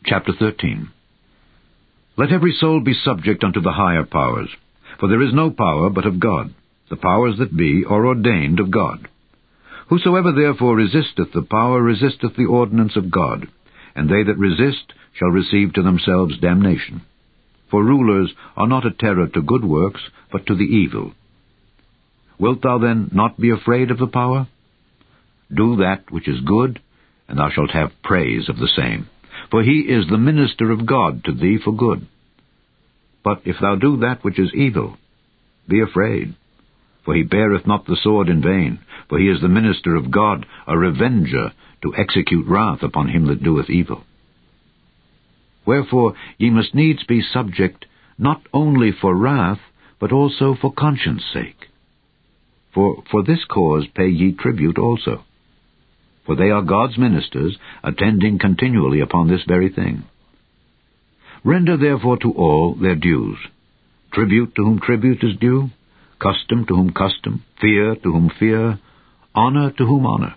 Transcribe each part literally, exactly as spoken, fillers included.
Chapter thirteen. Let every soul be subject unto the higher powers, for there is no power but of God. The powers that be are ordained of God. Whosoever therefore resisteth the power resisteth the ordinance of God, and they that resist shall receive to themselves damnation. For rulers are not a terror to good works, but to the evil. Wilt thou then not be afraid of the power? Do that which is good, and thou shalt have praise of the same. For he is the minister of God to thee for good. But if thou do that which is evil, be afraid. For he beareth not the sword in vain, for he is the minister of God, a revenger, to execute wrath upon him that doeth evil. Wherefore ye must needs be subject, not only for wrath, but also for conscience sake. For for this cause pay ye tribute also. For they are God's ministers, attending continually upon this very thing. Render therefore to all their dues. Tribute to whom tribute is due, custom to whom custom, fear to whom fear, honor to whom honor.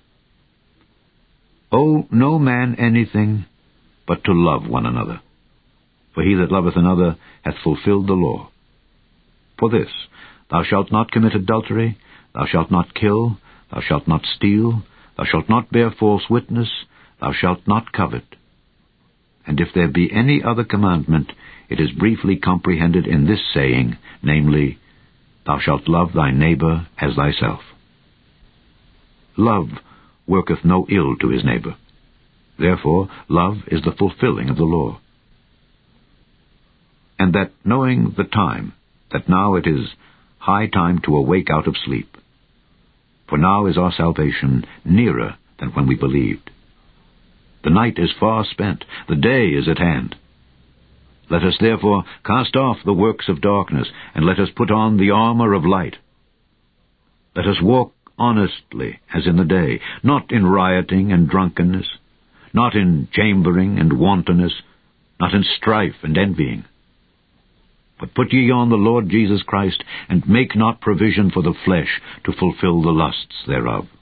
Owe no man anything but to love one another. For he that loveth another hath fulfilled the law. For this, thou shalt not commit adultery, thou shalt not kill, thou shalt not steal, thou shalt not bear false witness, thou shalt not covet. And if there be any other commandment, it is briefly comprehended in this saying, namely, Thou shalt love thy neighbor as thyself. Love worketh no ill to his neighbor. Therefore love is the fulfilling of the law. And that knowing the time, that now it is high time to awake out of sleep. For now is our salvation nearer than when we believed. The night is far spent, the day is at hand. Let us therefore cast off the works of darkness, and let us put on the armor of light. Let us walk honestly as in the day, not in rioting and drunkenness, not in chambering and wantonness, not in strife and envying. But put ye on the Lord Jesus Christ, and make not provision for the flesh to fulfill the lusts thereof.